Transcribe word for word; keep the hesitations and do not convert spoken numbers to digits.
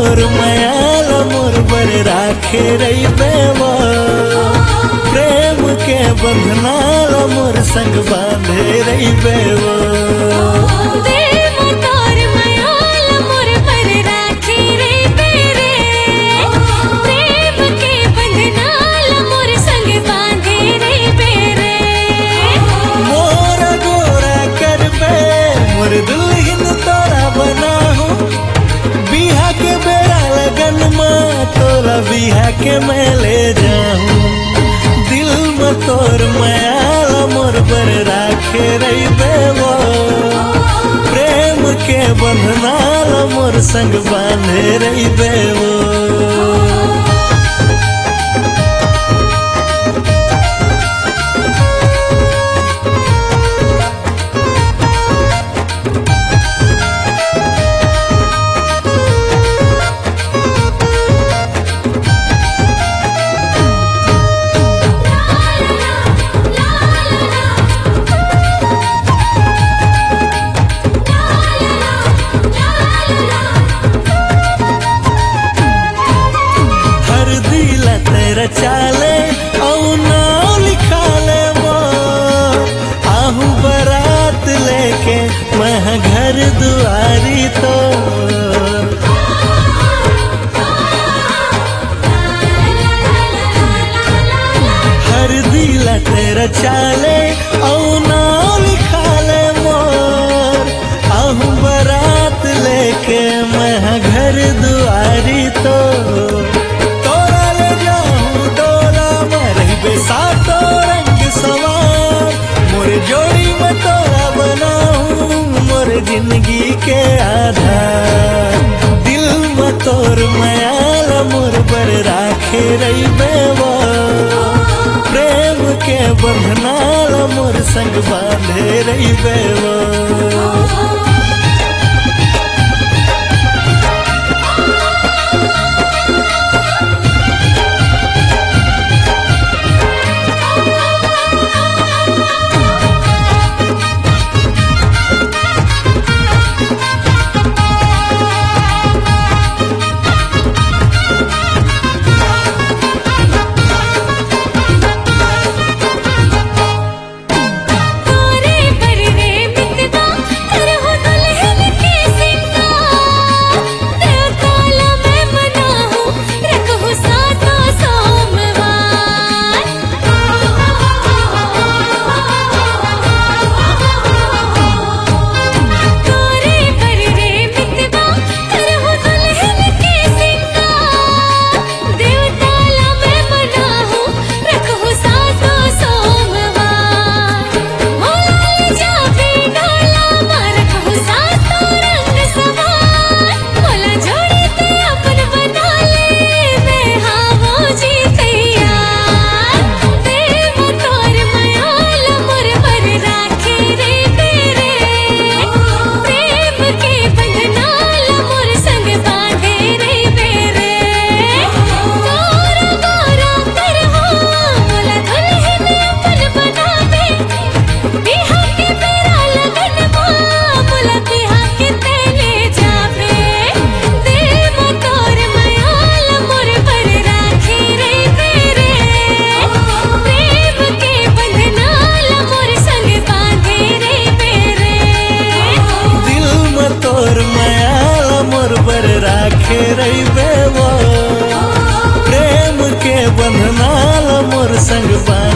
तोर मायाल मोर बर राखे रही बेवो प्रेम के बंधनाल मोर संग बांधे रही बेवो दुल्हन तोरा बनाहू बिहा के बेरा लगन में तोरा बिहा के मैं ले जाऊं दिल में तोर मायाल मोर बर राखे रही बेवो प्रेम के बंधनाल मोर संग बांधे रही बेवो चाले औ नाव लिखा ले वो आहू बारात लेके मैं घर दुआरी तो हर दिला तेरा चाले औ नाव लिखा ले मोर आहू बारात लेके मैं घर दुआरी तो सातो रंग सवार मोर जोड़ी में तोरा बनाऊं मोर जिंदगी के आधार दिल में तोर मायाल मोर बर राखे रही बेवो प्रेम के बंधनाल मोर संग बांधे रही बेवो रही बेवो प्रेम के बंधनाल मोर संग